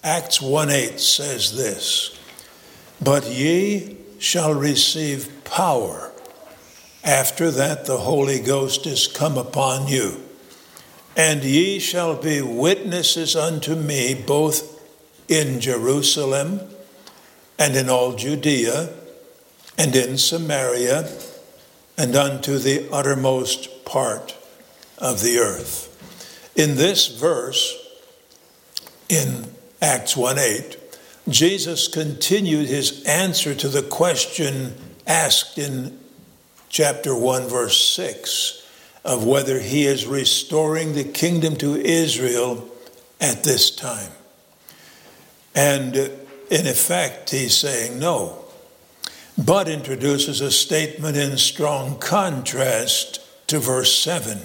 Acts 1:8 says this, "But ye shall receive power. After that the Holy Ghost is come upon you. And ye shall be witnesses unto me both in Jerusalem and in all Judea and in Samaria and unto the uttermost part of the earth." In this verse, in Acts 1:8, Jesus continued his answer to the question asked in chapter 1, verse 6, of whether he is restoring the kingdom to Israel at this time. And in effect, he's saying no, but introduces a statement in strong contrast to verse 7.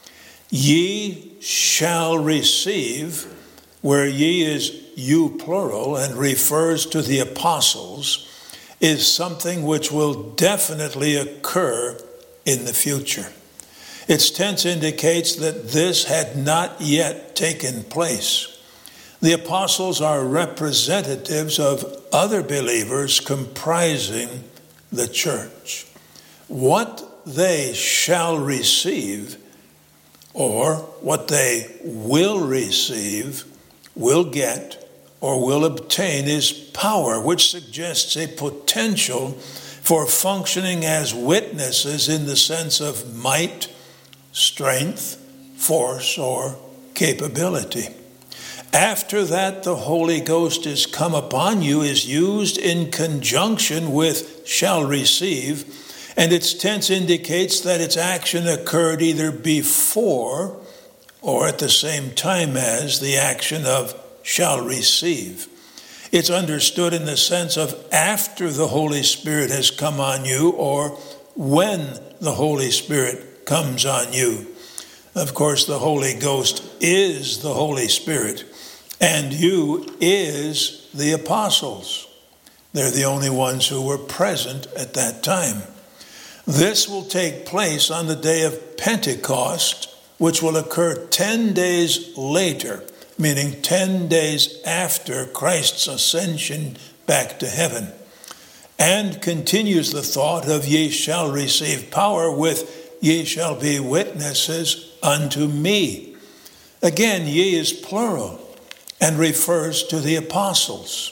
Ye shall receive, where ye is you plural and refers to the apostles, is something which will definitely occur in the future. Its tense indicates that this had not yet taken place. The apostles are representatives of other believers comprising the church. What they shall receive, or what they will receive, will get, or will obtain, is power, which suggests a potential for functioning as witnesses in the sense of might, strength, force, or capability. After that, the Holy Ghost is come upon you is used in conjunction with shall receive, and its tense indicates that its action occurred either before or at the same time as the action of shall receive. It's understood in the sense of after the Holy Spirit has come on you, or when the Holy Spirit comes on you. Of course, the Holy Ghost is the Holy Spirit, and you is the apostles. They're the only ones who were present at that time. This will take place on the day of Pentecost, which will occur 10 days later, meaning 10 days after Christ's ascension back to heaven, and continues the thought of ye shall receive power with ye shall be witnesses unto me. Again, ye is plural and refers to the apostles.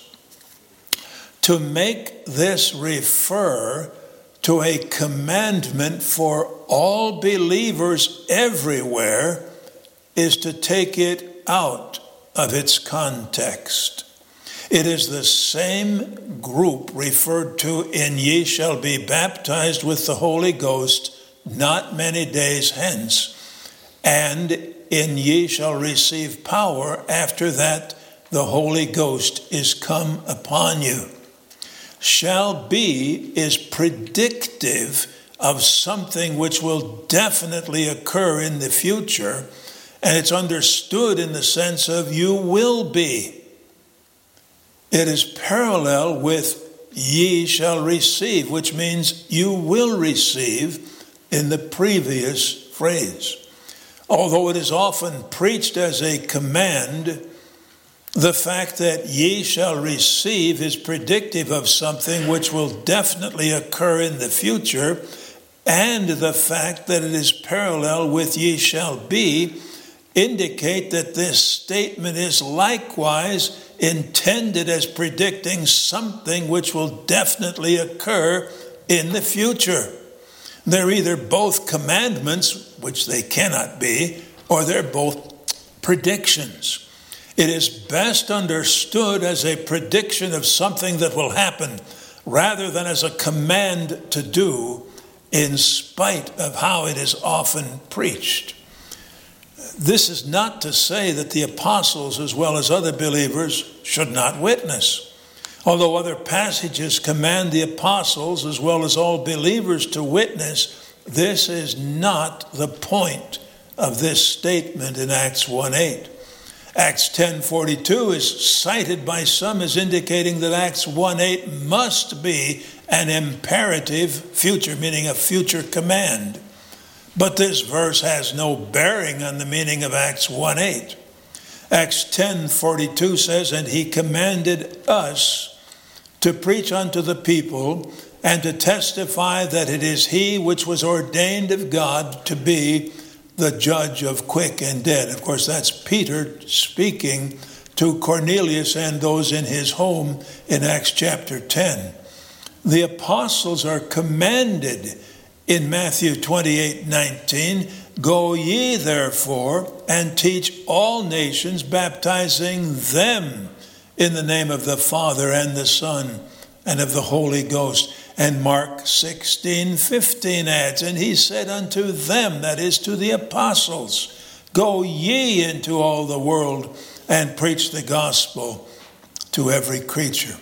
To make this refer to a commandment for all believers everywhere is to take it out of its context. It is the same group referred to in ye shall be baptized with the Holy Ghost not many days hence, and in ye shall receive power after that the Holy Ghost is come upon you. Shall be is predictive of something which will definitely occur in the future, and it's understood in the sense of you will be. It is parallel with ye shall receive, which means you will receive in the previous phrase. Although it is often preached as a command, the fact that ye shall receive is predictive of something which will definitely occur in the future, and the fact that it is parallel with ye shall be indicate that this statement is likewise intended as predicting something which will definitely occur in the future. They're either both commandments, which they cannot be, or they're both predictions. It is best understood as a prediction of something that will happen rather than as a command to do, in spite of how it is often preached. This is not to say that the apostles, as well as other believers, should not witness. Although other passages command the apostles, as well as all believers, to witness, this is not the point of this statement in Acts 1:8. Acts 10:42 is cited by some as indicating that Acts 1:8 must be an imperative future, meaning a future command. But this verse has no bearing on the meaning of Acts 1:8. Acts 10:42 says, and he commanded us to preach unto the people and to testify that it is he which was ordained of God to be the judge of quick and dead. Of course, that's Peter speaking to Cornelius and those in his home in Acts chapter 10. The apostles are commanded in Matthew 28:19, go ye therefore and teach all nations, baptizing them in the name of the Father and the Son and of the Holy Ghost. And Mark 16:15 adds, and he said unto them, that is to the apostles, go ye into all the world and preach the gospel to every creature.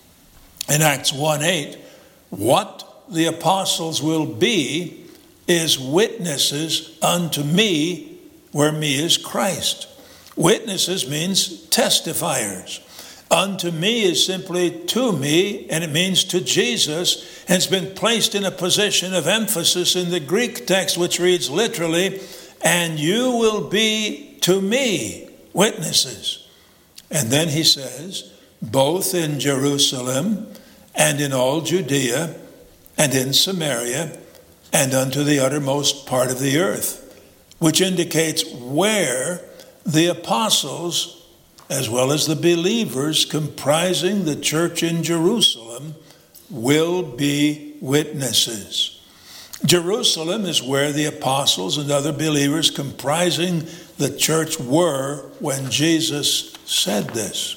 In Acts 1:8, what the apostles will be is witnesses unto me, where me is Christ. Witnesses means testifiers. Unto me is simply to me, and it means to Jesus, and it's been placed in a position of emphasis in the Greek text, which reads literally, and you will be to me witnesses. And then he says, both in Jerusalem and in all Judea and in Samaria and unto the uttermost part of the earth, which indicates where the apostles, as well as the believers comprising the church in Jerusalem, will be witnesses. Jerusalem is where the apostles and other believers comprising the church were when Jesus said this.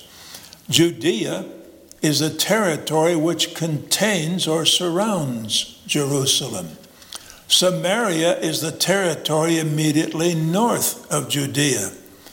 Judea is the territory which contains or surrounds Jerusalem. Samaria is the territory immediately north of Judea.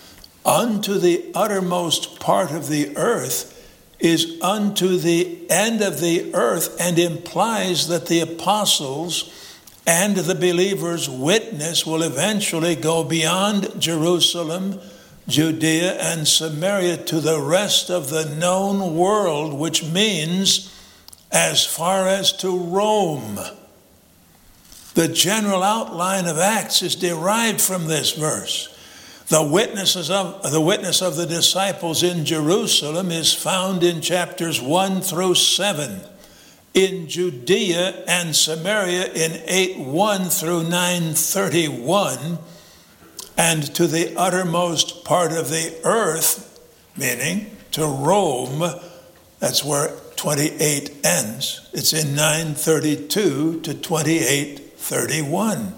Unto the uttermost part of the earth is unto the end of the earth, and implies that the apostles and the believers' witness will eventually go beyond Jerusalem, Judea, and Samaria to the rest of the known world, which means as far as to Rome. The general outline of Acts is derived from this verse. The witness of the disciples in Jerusalem is found in chapters 1 through 7. In Judea and Samaria in 8:1 through 9:31, and to the uttermost part of the earth, meaning to Rome, that's where 28 ends. It's in 9:32 to 28:31.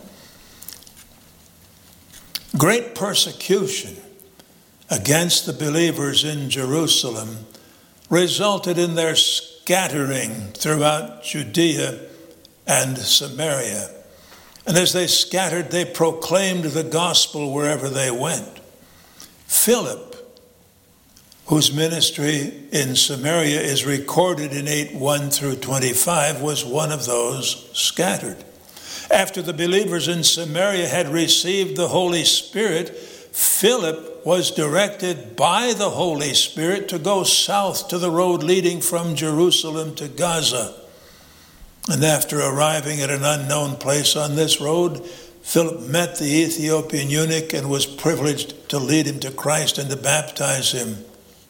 Great persecution against the believers in Jerusalem resulted in their scattering throughout Judea and Samaria. And as they scattered, they proclaimed the gospel wherever they went. Philip, whose ministry in Samaria is recorded in 8:1 through 25, was one of those scattered. After the believers in Samaria had received the Holy Spirit, Philip was directed by the Holy Spirit to go south to the road leading from Jerusalem to Gaza. And after arriving at an unknown place on this road, Philip met the Ethiopian eunuch and was privileged to lead him to Christ and to baptize him.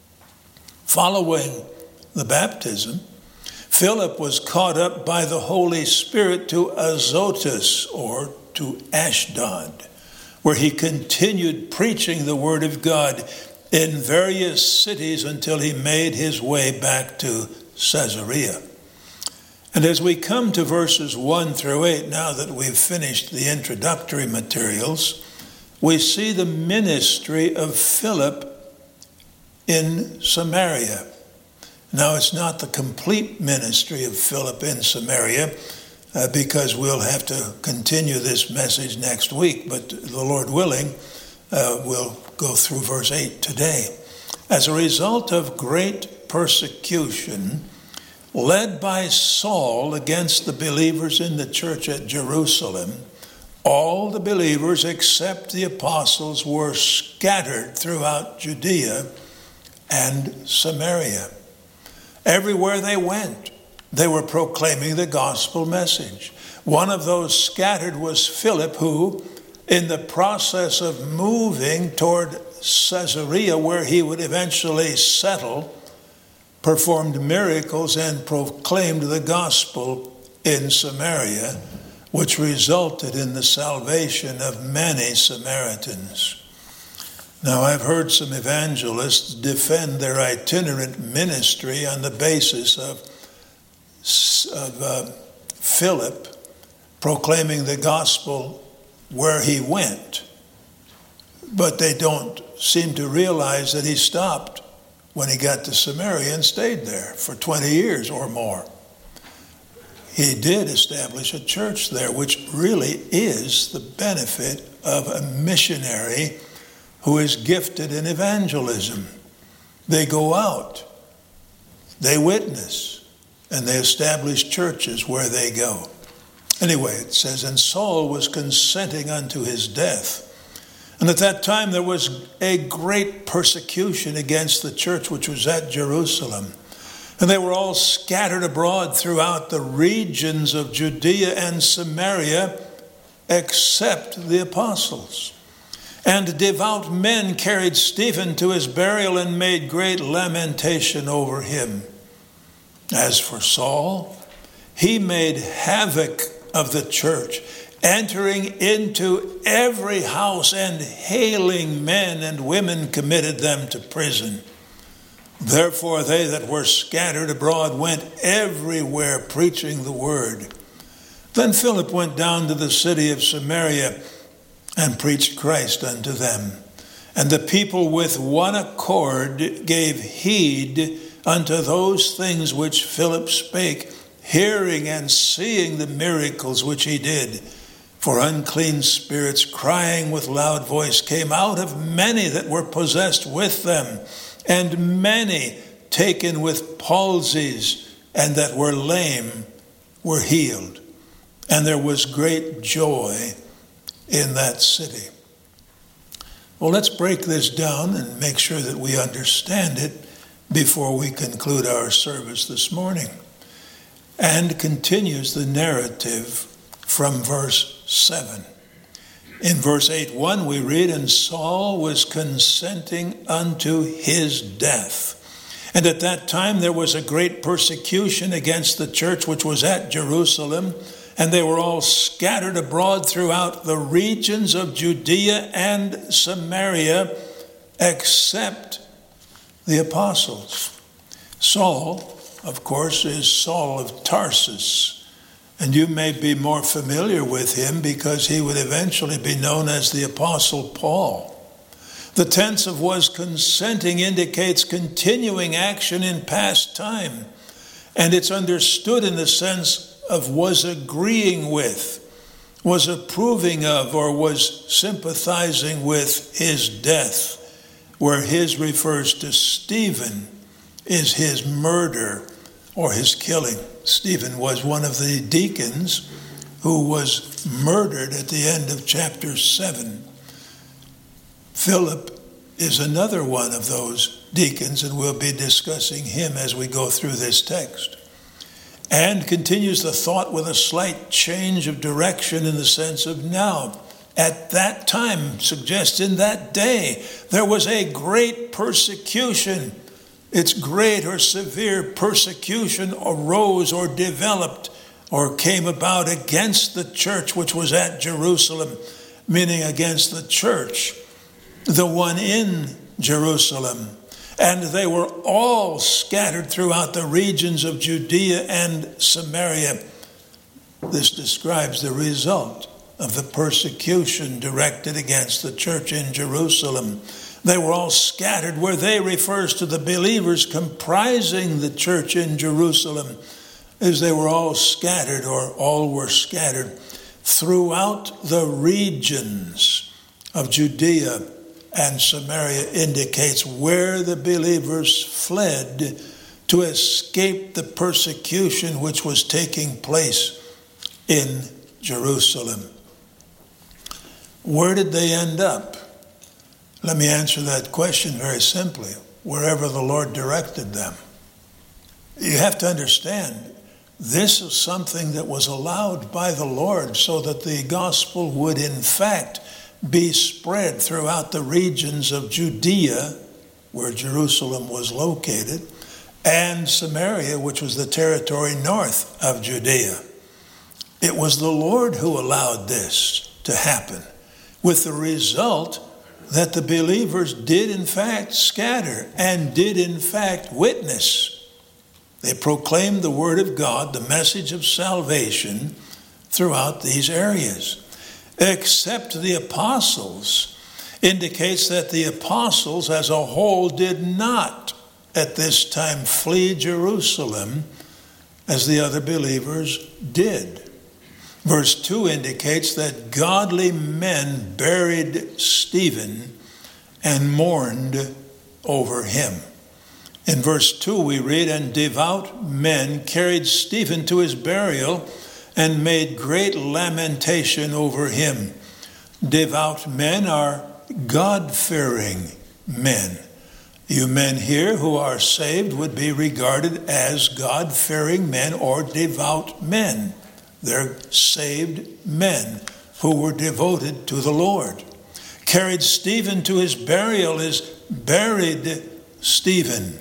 Following the baptism, Philip was caught up by the Holy Spirit to Azotus, or to Ashdod, where he continued preaching the word of God in various cities until he made his way back to Caesarea. And as we come to verses 1 through 8, now that we've finished the introductory materials, we see the ministry of Philip in Samaria. Now, it's not the complete ministry of Philip in Samaria, because we'll have to continue this message next week, but the Lord willing, we'll go through verse 8 today. As a result of great persecution led by Saul against the believers in the church at Jerusalem, all the believers except the apostles were scattered throughout Judea and Samaria. Everywhere they went, they were proclaiming the gospel message. One of those scattered was Philip, who, in the process of moving toward Caesarea, where he would eventually settle, performed miracles and proclaimed the gospel in Samaria, which resulted in the salvation of many Samaritans. Now, I've heard some evangelists defend their itinerant ministry on the basis of Philip proclaiming the gospel where he went. But they don't seem to realize that he stopped when he got to Samaria and stayed there for 20 years or more. He did establish a church there, which really is the benefit of a missionary who is gifted in evangelism. They go out, they witness, and they establish churches where they go. Anyway, it says, and Saul was consenting unto his death. And at that time there was a great persecution against the church which was at Jerusalem. And they were all scattered abroad throughout the regions of Judea and Samaria, except the apostles. And devout men carried Stephen to his burial and made great lamentation over him. As for Saul, he made havoc of the church, entering into every house and hailing men and women committed them to prison. Therefore they that were scattered abroad went everywhere preaching the word. Then Philip went down to the city of Samaria and preached Christ unto them. And the people with one accord gave heed unto those things which Philip spake, hearing and seeing the miracles which he did. For unclean spirits, crying with loud voice, came out of many that were possessed with them, and many taken with palsies and that were lame were healed. And there was great joy in that city. Well, let's break this down and make sure that we understand it before we conclude our service this morning. And continues the narrative from verse 7. In verse 8:1 we read, and Saul was consenting unto his death. And at that time there was a great persecution against the church which was at Jerusalem, and they were all scattered abroad throughout the regions of Judea and Samaria, except the apostles. Saul, of course, is Saul of Tarsus. And you may be more familiar with him because he would eventually be known as the Apostle Paul. The tense of was consenting indicates continuing action in past time. And it's understood in the sense of was agreeing with, was approving of, or was sympathizing with his death, where his refers to Stephen is his murder or his killing. Stephen was one of the deacons who was murdered at the end of chapter 7. Philip is another one of those deacons, and we'll be discussing him as we go through this text. And continues the thought with a slight change of direction in the sense of now. At that time, suggests in that day, there was a great persecution. Its great or severe persecution arose or developed or came about against the church which was at Jerusalem, meaning against the church, the one in Jerusalem. And they were all scattered throughout the regions of Judea and Samaria. This describes the result of the persecution directed against the church in Jerusalem. They were all scattered, where they refers to the believers comprising the church in Jerusalem, as they were all scattered, or all were scattered throughout the regions of Judea and Samaria, indicates where the believers fled to escape the persecution which was taking place in Jerusalem. Where did they end up? Let me answer that question very simply. Wherever the Lord directed them. You have to understand, this is something that was allowed by the Lord so that the gospel would in fact be spread throughout the regions of Judea, where Jerusalem was located, and Samaria, which was the territory north of Judea. It was the Lord who allowed this to happen, with the result that the believers did in fact scatter and did in fact witness. They proclaimed the word of God, the message of salvation, throughout these areas. Except the apostles indicates that the apostles as a whole did not at this time flee Jerusalem as the other believers did. Verse 2 indicates that godly men buried Stephen and mourned over him. In verse 2 we read, "And devout men carried Stephen to his burial and made great lamentation over him." Devout men are God-fearing men. You men here who are saved would be regarded as God-fearing men or devout men. They're saved men who were devoted to the Lord. Carried Stephen to his burial is buried Stephen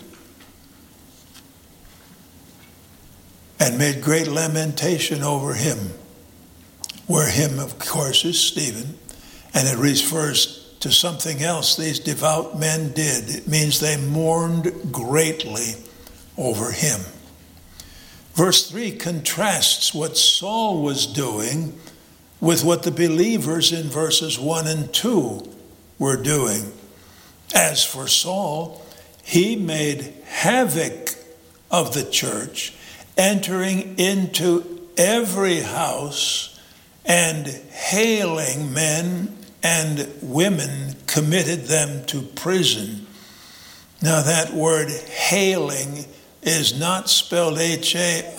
and made great lamentation over him. Where him, of course, is Stephen, and it refers to something else these devout men did. It means they mourned greatly over him. Verse 3 contrasts what Saul was doing with what the believers in verses 1 and 2 were doing. As for Saul, he made havoc of the church, entering into every house and hailing men and women, committed them to prison. Now that word hailing is not spelled Hailing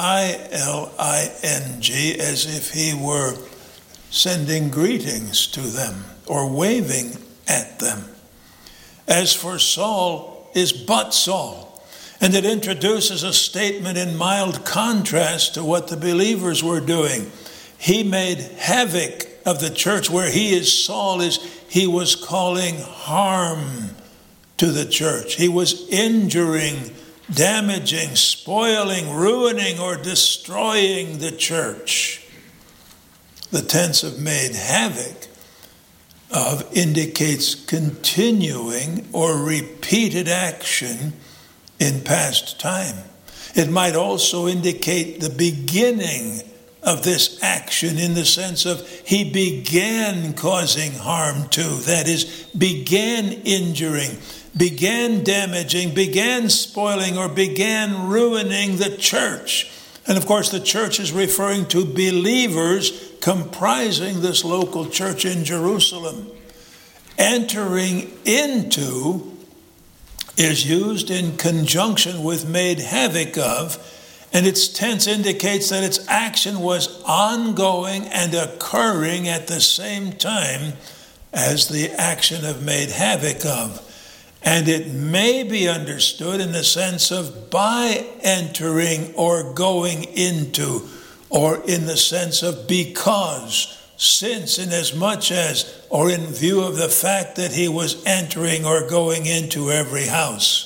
as if he were sending greetings to them or waving at them. As for Saul is but Saul, and it introduces a statement in mild contrast to what the believers were doing. He made havoc of the church. Where he is Saul is he was causing harm to the church. He was injuring, damaging, spoiling, ruining, or destroying the church. The tense of made havoc of indicates continuing or repeated action in past time. It might also indicate the beginning of this action in the sense of he began causing harm to, that is, began injuring, began damaging, began spoiling, or began ruining the church. And of course, the church is referring to believers comprising this local church in Jerusalem. Entering into is used in conjunction with made havoc of, and its tense indicates that its action was ongoing and occurring at the same time as the action of made havoc of. And it may be understood in the sense of by entering or going into, or in the sense of because, since, inasmuch as, or in view of the fact that he was entering or going into every house.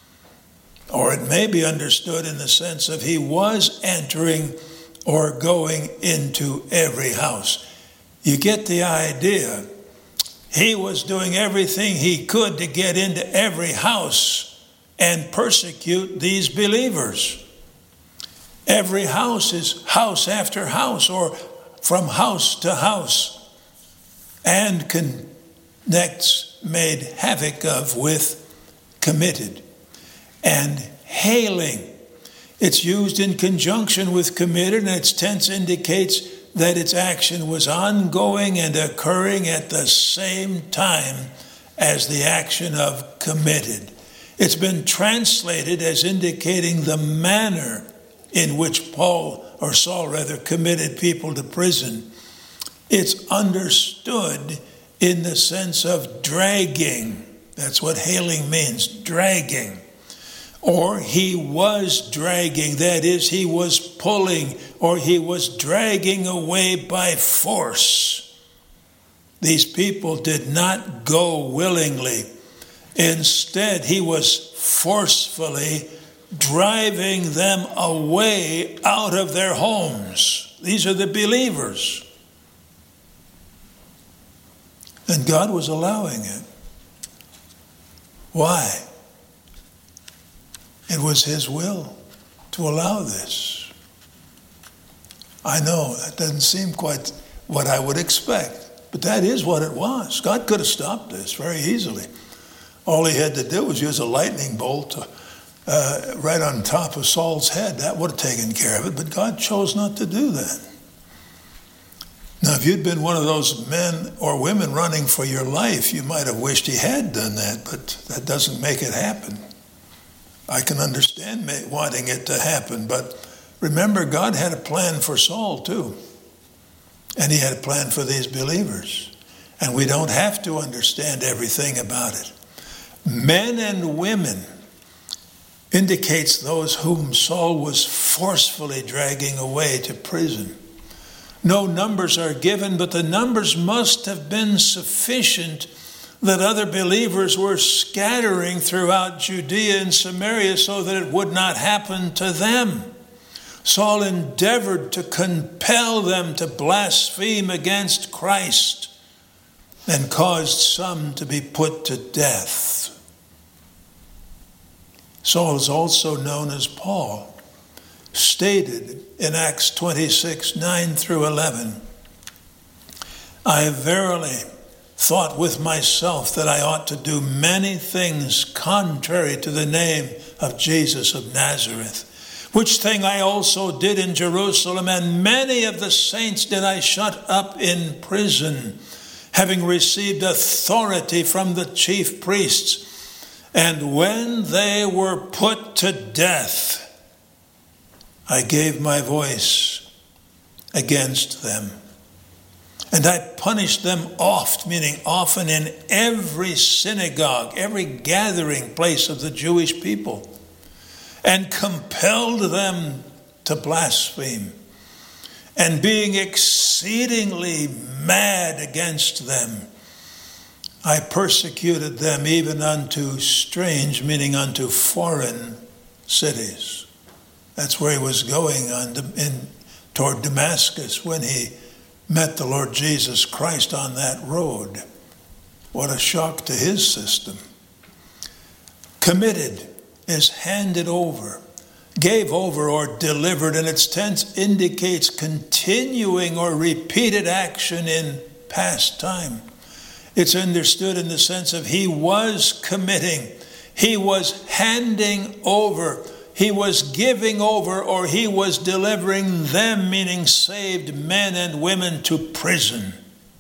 Or it may be understood in the sense of he was entering or going into every house. You get the idea. He was doing everything he could to get into every house and persecute these believers. Every house is house after house, or from house to house, and connects made havoc of with committed. And hailing, it's used in conjunction with committed, and its tense indicates that its action was ongoing and occurring at the same time as the action of committed. It's been translated as indicating the manner in which Saul committed people to prison. It's understood in the sense of dragging. That's what hailing means, dragging. Or he was dragging, that is, he was pulling, or he was dragging away by force. These people did not go willingly. Instead, he was forcefully driving them away out of their homes. These are the believers. And God was allowing it. Why? It was his will to allow this. I know that doesn't seem quite what I would expect, but that is what it was. God could have stopped this very easily. All he had to do was use a lightning bolt right on top of Saul's head. That would have taken care of it, but God chose not to do that. Now, if you'd been one of those men or women running for your life, you might have wished he had done that, but that doesn't make it happen. I can understand wanting it to happen, but remember, God had a plan for Saul too. And he had a plan for these believers. And we don't have to understand everything about it. Men and women indicates those whom Saul was forcefully dragging away to prison. No numbers are given, but the numbers must have been sufficient that other believers were scattering throughout Judea and Samaria so that it would not happen to them. Saul endeavored to compel them to blaspheme against Christ and caused some to be put to death. Saul is also known as Paul, stated in Acts 26, 9 through 11. I have verily thought with myself that I ought to do many things contrary to the name of Jesus of Nazareth, which thing I also did in Jerusalem, and many of the saints did I shut up in prison, having received authority from the chief priests. And when they were put to death, I gave my voice against them. And I punished them oft, meaning often, in every synagogue, every gathering place of the Jewish people, and compelled them to blaspheme. And being exceedingly mad against them, I persecuted them even unto strange, meaning unto foreign cities. That's where he was going toward Damascus when he met the Lord Jesus Christ on that road. What a shock to his system. Committed is handed over, gave over, or delivered, and its tense indicates continuing or repeated action in past time. It's understood in the sense of he was committing, he was handing over, he was giving over, or he was delivering them, meaning saved men and women, to prison.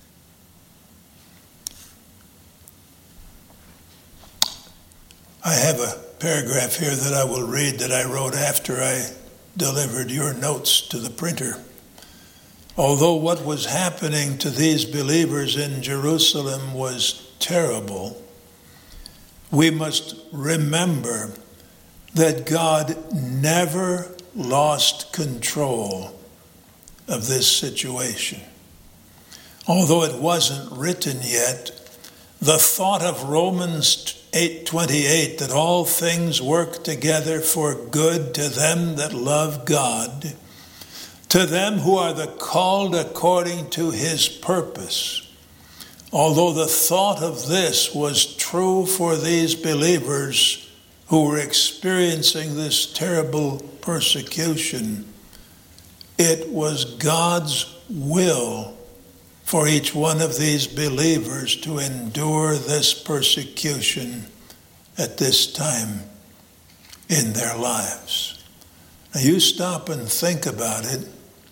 I have a paragraph here that I will read that I wrote after I delivered your notes to the printer. Although what was happening to these believers in Jerusalem was terrible, we must remember that God never lost control of this situation. Although it wasn't written yet, the thought of Romans 8:28, that all things work together for good to them that love God, to them who are the called according to his purpose. Although the thought of this was true for these believers who were experiencing this terrible persecution, it was God's will for each one of these believers to endure this persecution at this time in their lives. Now you stop and think about it.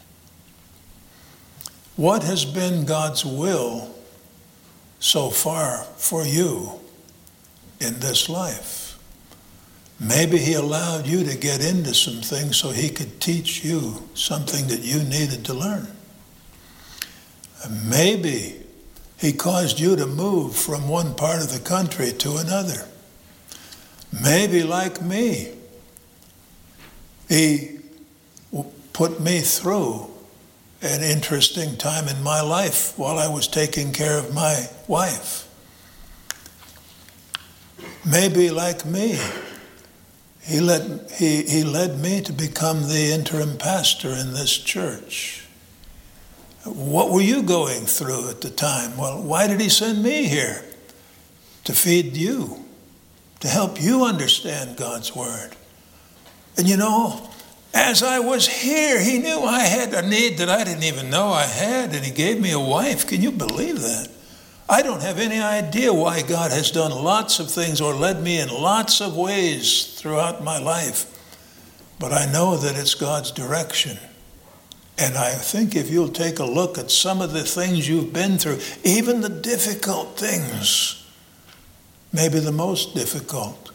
What has been God's will so far for you in this life? Maybe he allowed you to get into some things so he could teach you something that you needed to learn. Maybe he caused you to move from one part of the country to another. Maybe, like me, he put me through an interesting time in my life while I was taking care of my wife. Maybe like me, he led me to become the interim pastor in this church. What were you going through at the time? Well, why did he send me here? To feed you, to help you understand God's word. And you know, as I was here, he knew I had a need that I didn't even know I had, and he gave me a wife. Can you believe that? I don't have any idea why God has done lots of things or led me in lots of ways throughout my life, but I know that it's God's direction. And I think if you'll take a look at some of the things you've been through, even the difficult things, maybe the most difficult,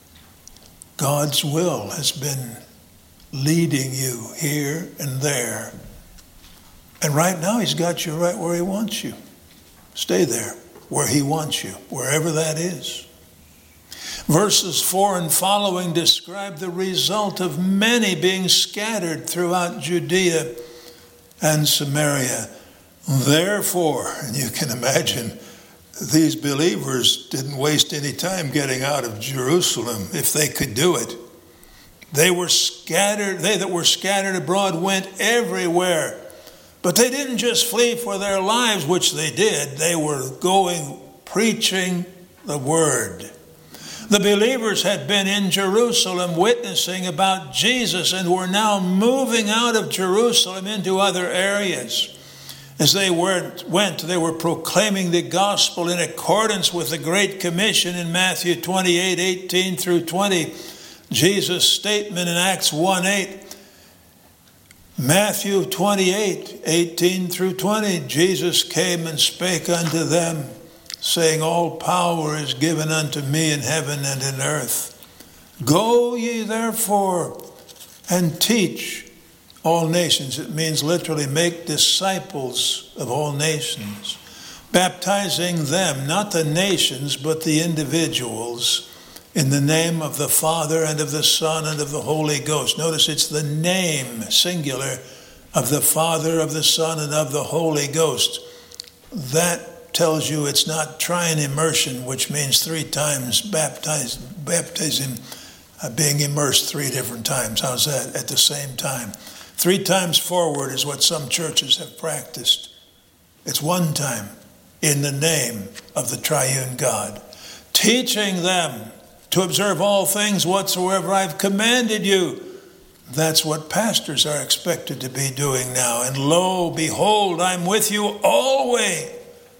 God's will has been leading you here and there. And right now he's got you right where he wants you. Stay there, where he wants you, wherever that is. Verses 4 and following describe the result of many being scattered throughout Judea and Samaria. Therefore, and you can imagine, these believers didn't waste any time getting out of Jerusalem if they could do it. They that were scattered abroad went everywhere. But they didn't just flee for their lives, which they did. They were going preaching the word. The believers had been in Jerusalem witnessing about Jesus and were now moving out of Jerusalem into other areas. As they went, they were proclaiming the gospel in accordance with the Great Commission in Matthew 28:18 through 20. Jesus' statement in Acts 1:8. Matthew 28:18 through 20. Jesus came and spake unto them, saying, All power is given unto me in heaven and in earth. Go ye therefore and teach all nations. It means literally make disciples of all nations, baptizing them, not the nations, but the individuals, in the name of the Father and of the Son and of the Holy Ghost. Notice it's the name, singular, of the Father, of the Son, and of the Holy Ghost. That tells you it's not trine immersion, which means 3 times baptism, being immersed 3 different times. How's that? At the same time. 3 times forward is what some churches have practiced. It's 1 time in the name of the triune God. Teaching them to observe all things whatsoever I've commanded you. That's what pastors are expected to be doing now. And lo, behold, I'm with you always.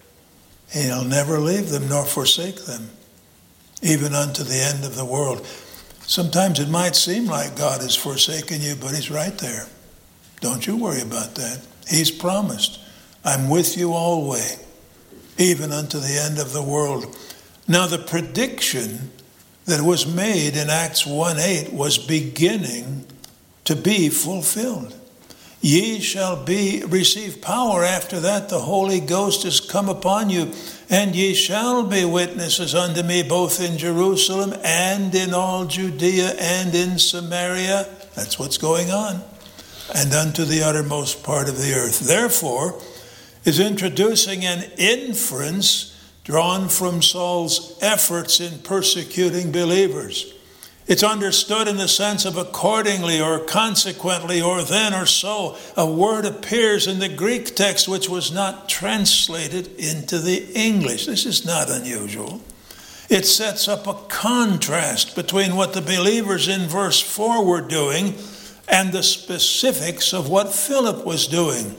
He'll never leave them nor forsake them, even unto the end of the world. Sometimes it might seem like God has forsaken you, but he's right there. Don't you worry about that. He's promised, I'm with you always, even unto the end of the world. Now the prediction that was made in Acts 1:8 was beginning to be fulfilled. Ye shall receive power. After that, the Holy Ghost is come upon you, and ye shall be witnesses unto me both in Jerusalem and in all Judea and in Samaria. That's what's going on. And unto the uttermost part of the earth. Therefore, is introducing an inference drawn from Saul's efforts in persecuting believers. It's understood in the sense of accordingly or consequently or then or so. A word appears in the Greek text which was not translated into the English. This is not unusual. It sets up a contrast between what the believers in verse 4 were doing and the specifics of what Philip was doing.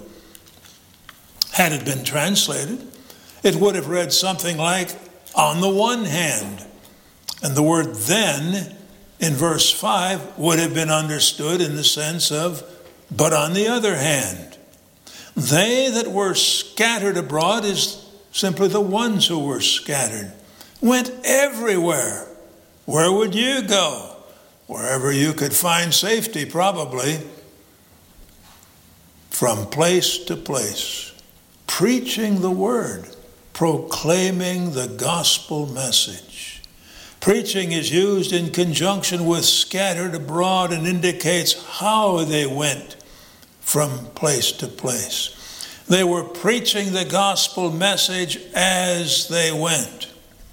Had it been translated, it would have read something like, on the one hand. And the word then in verse 5 would have been understood in the sense of, but on the other hand. They that were scattered abroad is simply the ones who were scattered. Went everywhere. Where would you go? Wherever you could find safety, probably. From place to place. Preaching the word. Proclaiming the gospel message. Preaching is used in conjunction with scattered abroad and indicates how they went from place to place. They were preaching the gospel message as they went.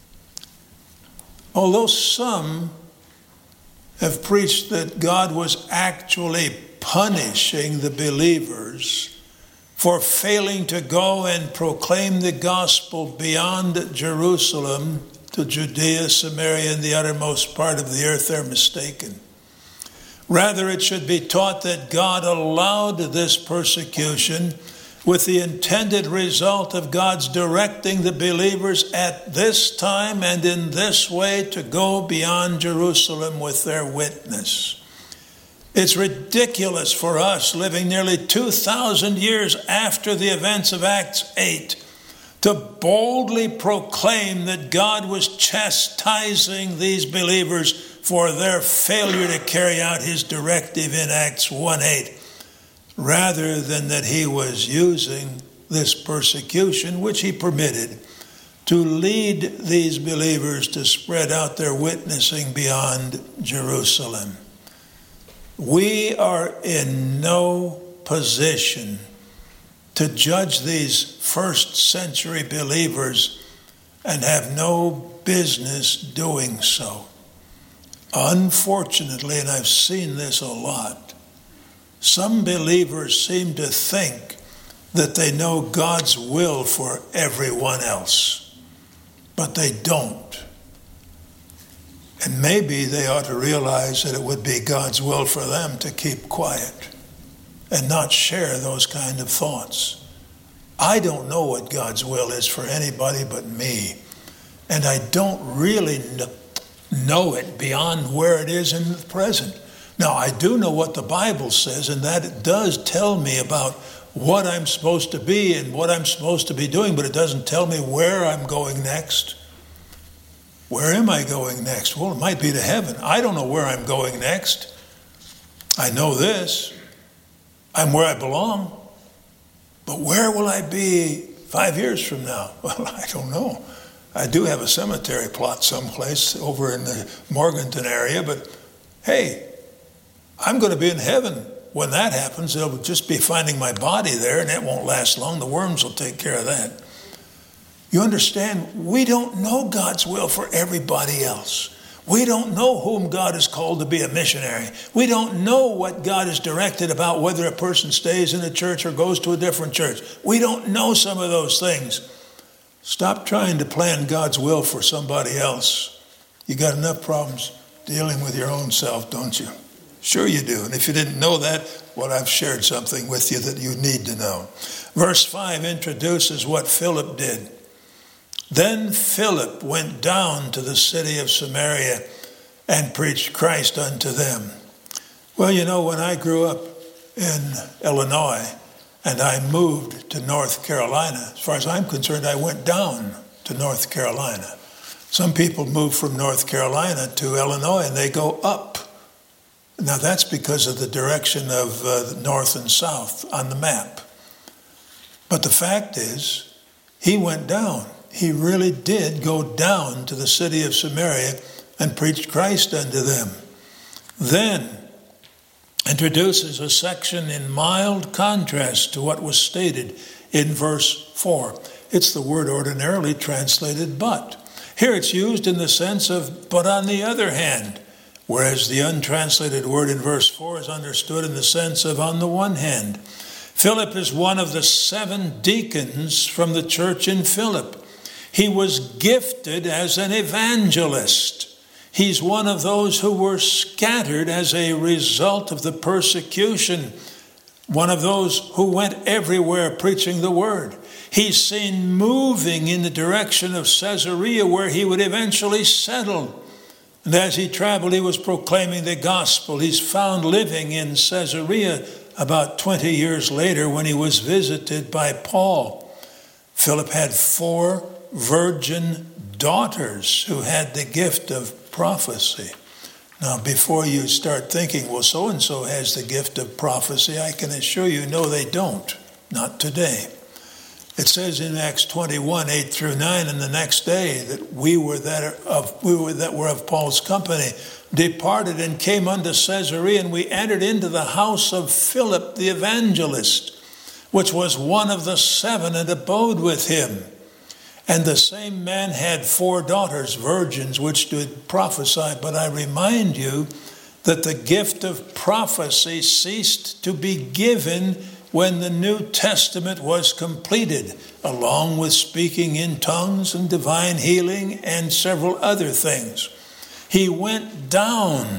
Although some have preached that God was actually punishing the believers for failing to go and proclaim the gospel beyond Jerusalem to Judea, Samaria, and the uttermost part of the earth, they're mistaken. Rather, it should be taught that God allowed this persecution with the intended result of God's directing the believers at this time and in this way to go beyond Jerusalem with their witness. It's ridiculous for us, living nearly 2,000 years after the events of Acts 8, to boldly proclaim that God was chastising these believers for their failure to carry out his directive in Acts 1:8, rather than that he was using this persecution, which he permitted, to lead these believers to spread out their witnessing beyond Jerusalem. We are in no position to judge these first century believers and have no business doing so. Unfortunately, and I've seen this a lot, some believers seem to think that they know God's will for everyone else, but they don't. And maybe they ought to realize that it would be God's will for them to keep quiet and not share those kind of thoughts. I don't know what God's will is for anybody but me. And I don't really know it beyond where it is in the present. Now, I do know what the Bible says, and that it does tell me about what I'm supposed to be and what I'm supposed to be doing, but it doesn't tell me where I'm going next. Where am I going next? Well, it might be to heaven. I don't know where I'm going next. I know this. I'm where I belong. But where will I be 5 years from now? Well, I don't know. I do have a cemetery plot someplace over in the Morganton area, but hey, I'm going to be in heaven. When that happens, they'll just be finding my body there, and it won't last long. The worms will take care of that. You understand, we don't know God's will for everybody else. We don't know whom God has called to be a missionary. We don't know what God has directed about whether a person stays in a church or goes to a different church. We don't know some of those things. Stop trying to plan God's will for somebody else. You got enough problems dealing with your own self, don't you? Sure you do. And if you didn't know that, well, I've shared something with you that you need to know. Verse 5 introduces what Philip did. Then Philip went down to the city of Samaria and preached Christ unto them. Well, you know, when I grew up in Illinois and I moved to North Carolina, as far as I'm concerned, I went down to North Carolina. Some people move from North Carolina to Illinois and they go up. Now that's because of the direction of north and south on the map. But the fact is, he went down. He really did go down to the city of Samaria and preached Christ unto them. Then introduces a section in mild contrast to what was stated in verse 4. It's the word ordinarily translated but. Here it's used in the sense of but on the other hand, whereas the untranslated word in verse 4 is understood in the sense of on the one hand. Philip is one of the 7 deacons from the church in Philip. He was gifted as an evangelist. He's one of those who were scattered as a result of the persecution. One of those who went everywhere preaching the word. He's seen moving in the direction of Caesarea where he would eventually settle. And as he traveled, he was proclaiming the gospel. He's found living in Caesarea about 20 years later when he was visited by Paul. Philip had 4 virgin daughters who had the gift of prophecy. Now, before you start thinking, well, so-and-so has the gift of prophecy, I can assure you, no, they don't. Not today. It says in Acts 21, 8 through 9, and the next day that we that were of Paul's company departed and came unto Caesarea, and we entered into the house of Philip the evangelist, which was one of the 7, and abode with him. And the same man had 4 daughters, virgins, which did prophesy. But I remind you that the gift of prophecy ceased to be given when the New Testament was completed, along with speaking in tongues and divine healing and several other things. He went down.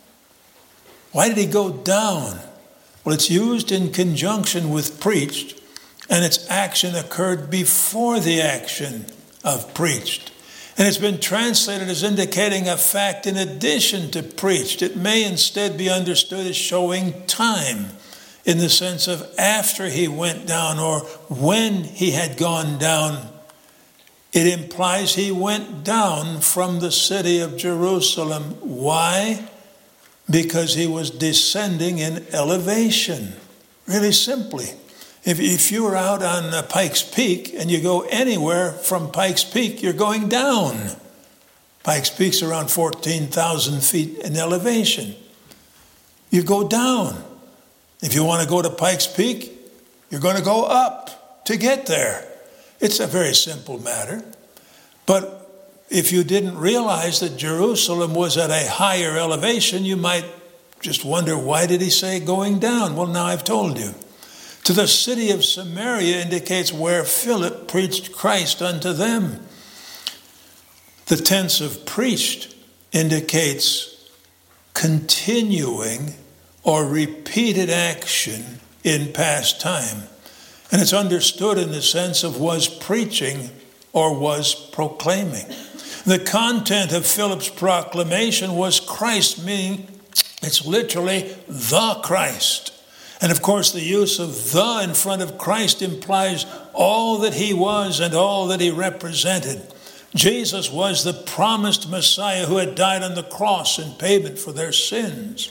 Why did he go down? Well, it's used in conjunction with preached, and its action occurred before the action of preached. And it's been translated as indicating a fact in addition to preached. It may instead be understood as showing time, in the sense of after he went down or when he had gone down. It implies he went down from the city of Jerusalem. Why? Because he was descending in elevation. Really simply. If you were out on Pikes Peak and you go anywhere from Pikes Peak, you're going down. Pikes Peak's around 14,000 feet in elevation. You go down. If you want to go to Pikes Peak, you're going to go up to get there. It's a very simple matter. But if you didn't realize that Jerusalem was at a higher elevation, you might just wonder, why did he say going down? Well, now I've told you. To the city of Samaria indicates where Philip preached Christ unto them. The tense of preached indicates continuing or repeated action in past time. And it's understood in the sense of was preaching or was proclaiming. The content of Philip's proclamation was Christ, meaning it's literally the Christ. And of course, the use of the in front of Christ implies all that he was and all that he represented. Jesus was the promised Messiah who had died on the cross in payment for their sins.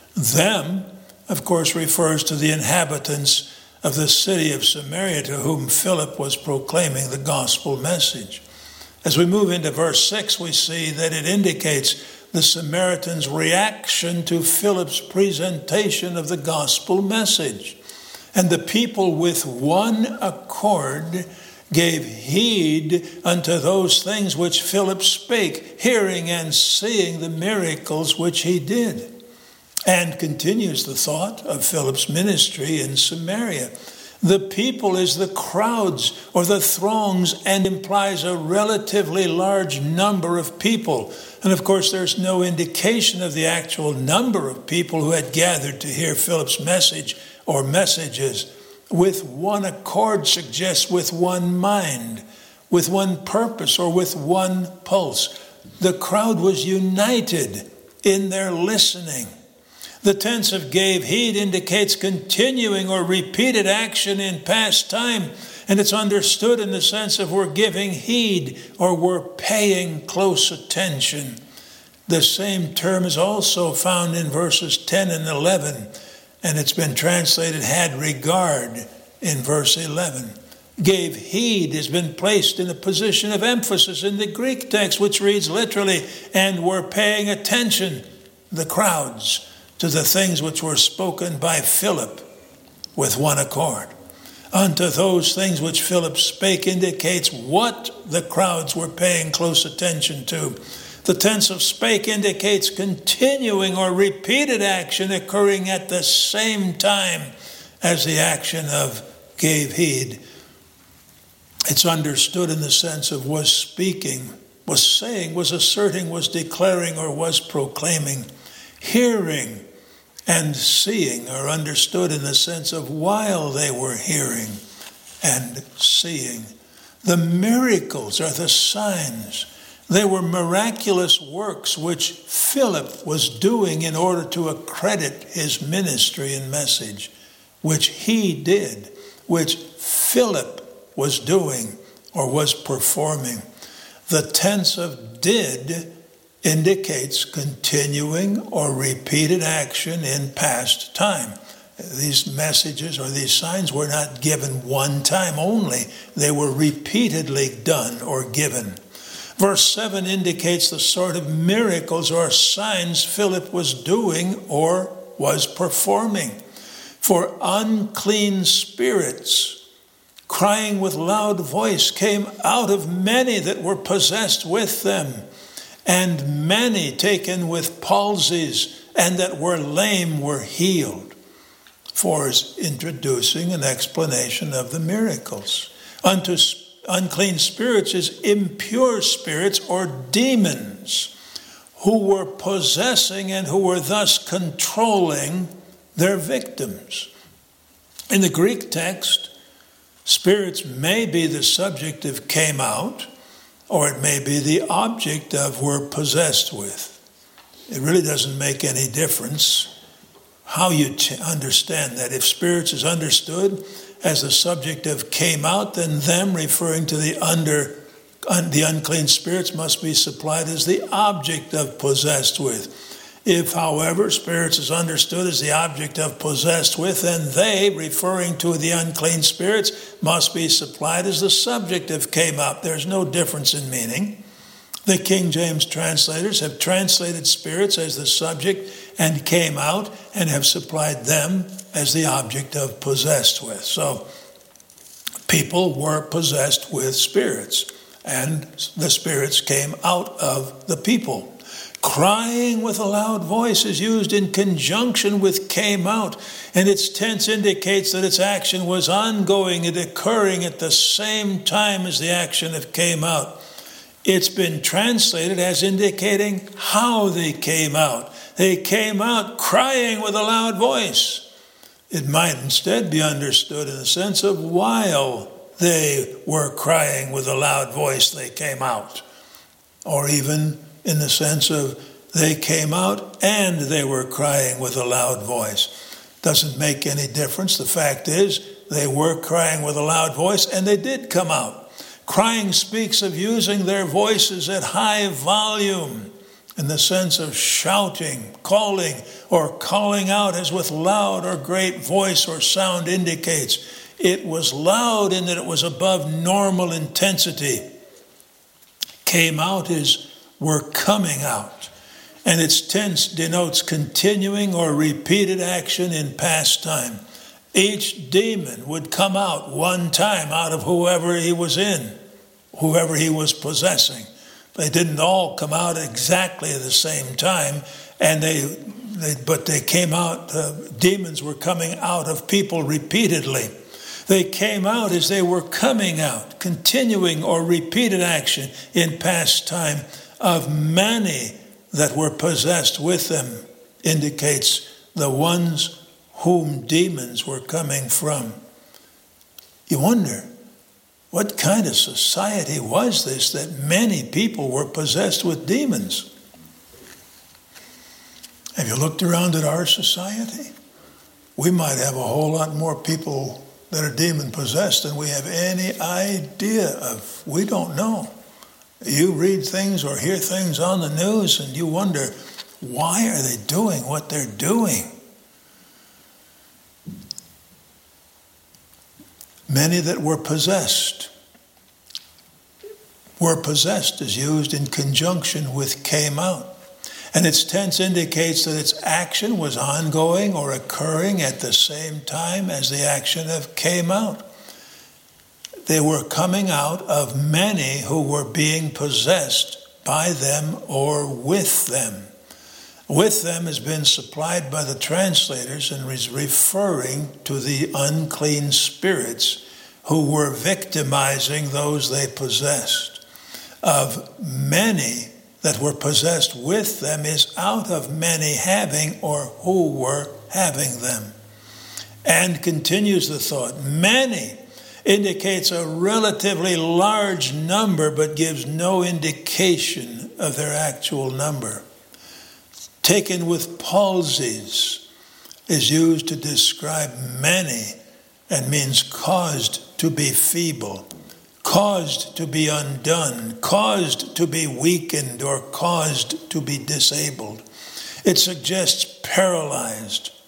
Them, of course, refers to the inhabitants of the city of Samaria to whom Philip was proclaiming the gospel message. As we move into verse 6, we see that it indicates the Samaritans' reaction to Philip's presentation of the gospel message. And the people with one accord gave heed unto those things which Philip spake, hearing and seeing the miracles which he did. And continues the thought of Philip's ministry in Samaria. The people is the crowds or the throngs and implies a relatively large number of people. And of course, there's no indication of the actual number of people who had gathered to hear Philip's message or messages. With one accord suggests with one mind, with one purpose, or with one pulse. The crowd was united in their listening. The tense of gave heed indicates continuing or repeated action in past time, and it's understood in the sense of we're giving heed or we're paying close attention. The same term is also found in verses 10 and 11, and it's been translated had regard in verse 11. Gave heed has been placed in a position of emphasis in the Greek text, which reads literally, and were paying attention, the crowds, to the things which were spoken by Philip with one accord. Unto those things which Philip spake indicates what the crowds were paying close attention to. The tense of spake indicates continuing or repeated action occurring at the same time as the action of gave heed. It's understood in the sense of was speaking, was saying, was asserting, was declaring, or was proclaiming. Hearing and seeing are understood in the sense of while they were hearing and seeing. The miracles are the signs. They were miraculous works which Philip was doing in order to accredit his ministry and message, which he did, which Philip was doing or was performing. The tense of did indicates continuing or repeated action in past time. These messages or these signs were not given one time only. They were repeatedly done or given. Verse 7 indicates the sort of miracles or signs Philip was doing or was performing. For unclean spirits, crying with loud voice, came out of many that were possessed with them, and many taken with palsies, and that were lame were healed. For is introducing an explanation of the miracles. Unto unclean spirits is impure spirits or demons who were possessing and who were thus controlling their victims. In the Greek text, spirits may be the subject of came out, or it may be the object of were possessed with. It really doesn't make any difference how you understand that. If spirits is understood as the subject of came out, then them referring to the unclean spirits must be supplied as the object of possessed with. If, however, spirits is understood as the object of possessed with, then they, referring to the unclean spirits, must be supplied as the subject of came out. There's no difference in meaning. The King James translators have translated spirits as the subject and came out and have supplied them as the object of possessed with. So people were possessed with spirits, and the spirits came out of the people. Crying with a loud voice is used in conjunction with came out, and its tense indicates that its action was ongoing and occurring at the same time as the action of came out. It's been translated as indicating how they came out. They came out crying with a loud voice. It might instead be understood in the sense of while they were crying with a loud voice, they came out. Or even in the sense of they came out and they were crying with a loud voice. Doesn't make any difference. The fact is, they were crying with a loud voice and they did come out. Crying speaks of using their voices at high volume in the sense of shouting, calling, or calling out as with loud or great voice or sound indicates. It was loud in that it was above normal intensity. Came out is were coming out, and its tense denotes continuing or repeated action in past time. Each demon would come out one time out of whoever he was in, whoever he was possessing. They didn't all come out exactly at the same time, and but they came out. Demons were coming out of people repeatedly. They came out as they were coming out, continuing or repeated action in past time of many that were possessed with them, indicates the ones whom demons were coming from. You wonder, what kind of society was this that many people were possessed with demons? Have you looked around at our society? We might have a whole lot more people that are demon possessed than we have any idea of. We don't know. You read things or hear things on the news and you wonder, why are they doing what they're doing? Many that were possessed. Were possessed is used in conjunction with came out. And its tense indicates that its action was ongoing or occurring at the same time as the action of came out. They were coming out of many who were being possessed by them or with them. With them has been supplied by the translators and is referring to the unclean spirits who were victimizing those they possessed. Of many that were possessed with them is out of many having or who were having them. And continues the thought, many indicates a relatively large number but gives no indication of their actual number. Taken with palsies is used to describe many and means caused to be feeble, caused to be undone, caused to be weakened, or caused to be disabled. It suggests paralyzed.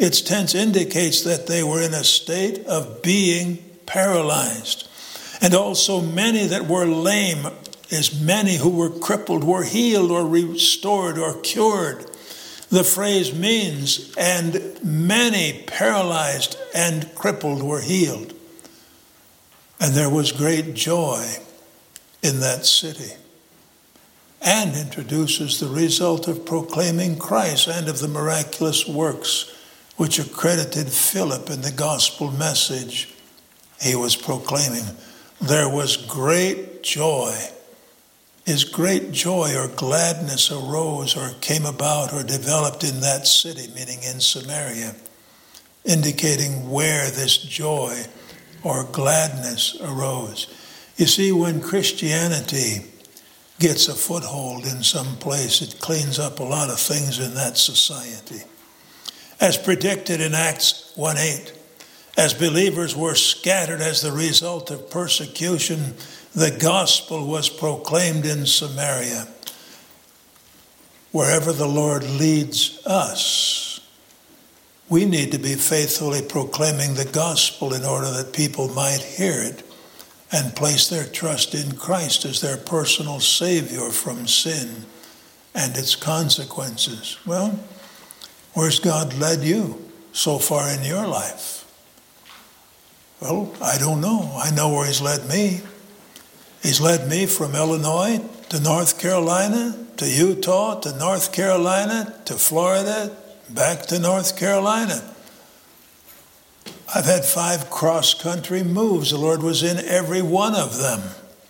Its tense indicates that they were in a state of being paralyzed. And also many that were lame, as many who were crippled, were healed or restored or cured. The phrase means, and many paralyzed and crippled were healed. And there was great joy in that city. And introduces the result of proclaiming Christ and of the miraculous works which accredited Philip in the gospel message he was proclaiming. There was great joy. His great joy or gladness arose or came about or developed in that city, meaning in Samaria, indicating where this joy or gladness arose. You see, when Christianity gets a foothold in some place, it cleans up a lot of things in that society. As predicted in Acts 1:8, as believers were scattered as the result of persecution, the gospel was proclaimed in Samaria. Wherever the Lord leads us, we need to be faithfully proclaiming the gospel in order that people might hear it and place their trust in Christ as their personal Savior from sin and its consequences. Well, where's God led you so far in your life? Well, I don't know. I know where he's led me. He's led me from Illinois to North Carolina, to Utah, to North Carolina, to Florida, back to North Carolina. I've had 5 cross-country moves. The Lord was in every one of them.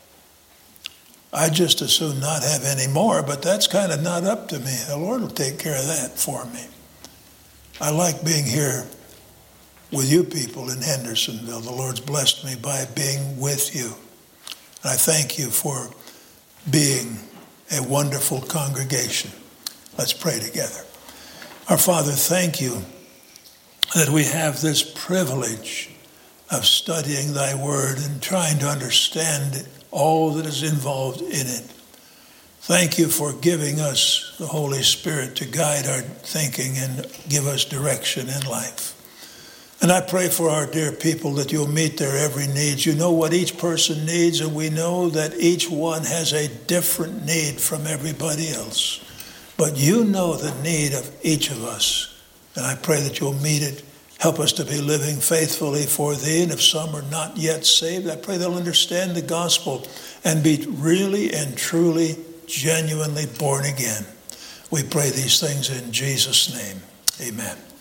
I just as soon not have any more, but that's kind of not up to me. The Lord will take care of that for me. I like being here with you people in Hendersonville. The Lord's blessed me by being with you. And I thank you for being a wonderful congregation. Let's pray together. Our Father, thank you that we have this privilege of studying thy word and trying to understand all that is involved in it. Thank you for giving us the Holy Spirit to guide our thinking and give us direction in life. And I pray for our dear people that you'll meet their every need. You know what each person needs, and we know that each one has a different need from everybody else. But you know the need of each of us. And I pray that you'll meet it. Help us to be living faithfully for thee. And if some are not yet saved, I pray they'll understand the gospel and be really and truly, genuinely born again. We pray these things in Jesus' name. Amen.